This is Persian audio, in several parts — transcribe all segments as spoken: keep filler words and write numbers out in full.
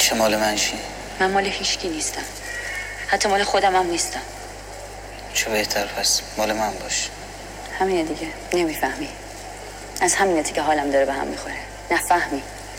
میشه مال من شی؟ من مال هیچکی نیستم، حتی مال خودم هم نیستم. چه بهتر پس مال من باش. همینه دیگه، نمیفهمی. از همینه که حالم داره به هم میخوره. نفهمی.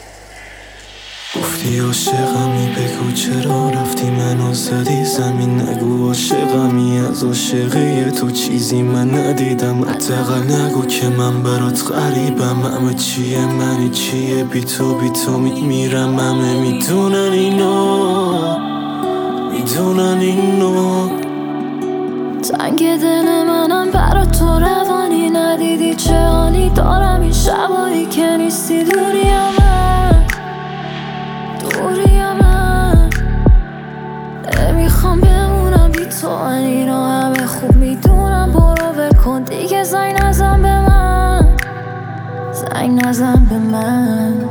گفتی عاشقمی، بگو چرا رفتی منو زدی زمین. نگو عاشقمی، از عاشقی تو چیزی من ندیدم. حداقل نگو که من برات غریبم. همه چیه منی چیه بی تو، بی تو میمیرم. همه میدونن اینو، میدونن اینو. تنگ دل منم برا تو روانی، ندیدی چه حالی دارم این شبایی که نیستی. دوریم من، دوریم من، نمیخوام بمونم بی تو. من اینو همه خوب میدونم. برو بکن دیگه، زنگ نزن به من، زنگ نزن به من.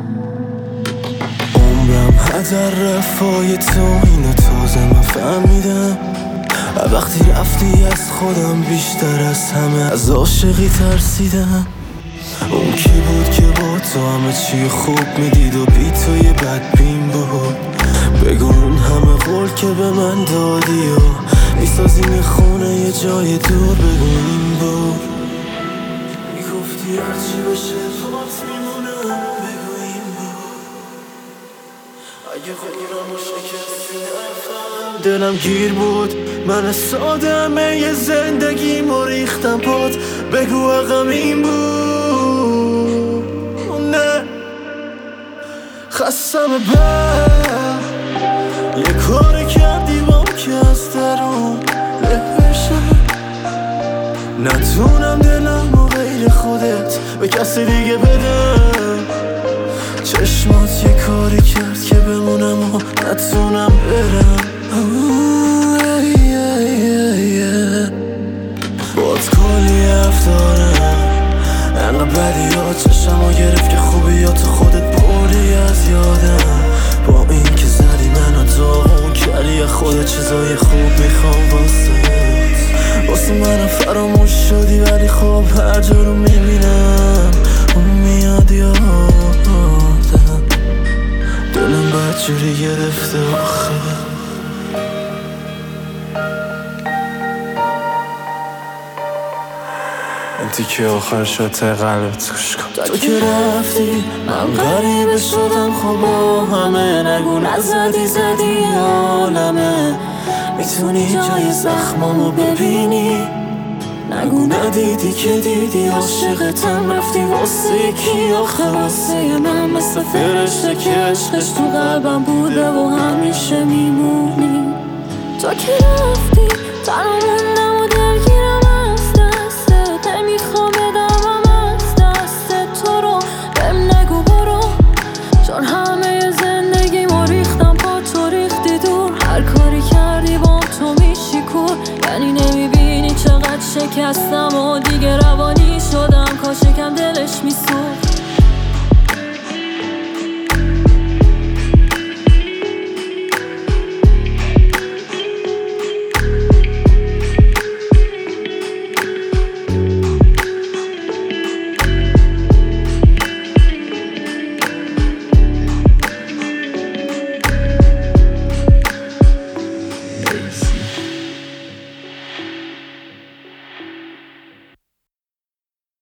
عمرم هدر رفای تو، اینو تازه من فهمیدم. وقتی رفتی از خودم بیشتر از همه از عاشقی ترسیدم. اون کی بود که با تو همه چی خوب میدید و بی تو یه بدبین بود. بگو اون همه قول که به من دادی و میسازیم یه خونه یه جای دور. بگو این بود میگفتی هرچی بشه پات میمونم. بگو این بود اگه خودم رو شکستی نفهم. دلم گیر بود، من سادمه یه زندگی مریختم پات. بگو حقم این بود. نه خستم بر یه کاری کردی بام که از درون له بشه. نتونم دلم و غیر خودت به کسی دیگه بدم. چشمات یه کاری کرد که بمونم و نتونم برم. باید کلی حرف دارم، انقدر بدی ها چشم ها گرفت که خوبیات خودت بردی از یادم. با این که زدی منو داغون کردی خودت چیزای خوب میخوام واسه واسه منم فراموش شدی. ولی خب هر جا رو میبینم اون میاد یادم. دلم بدجوری گرفته آخه. انتی که آخر شد ته قلبت گوش کن. تو که رفتی من غریبه شدم. خب با همه نگو نزدی زدی عالمه. میتونی جای زخمامو ببینی. نگو ندیدی که دیدی عاشقتم. رفتی واسه کی آخه؟ واسه من مثل فرشته که عشقش تو قلبم بوده و همیشه میمونی. تو که رفتی تنها موندم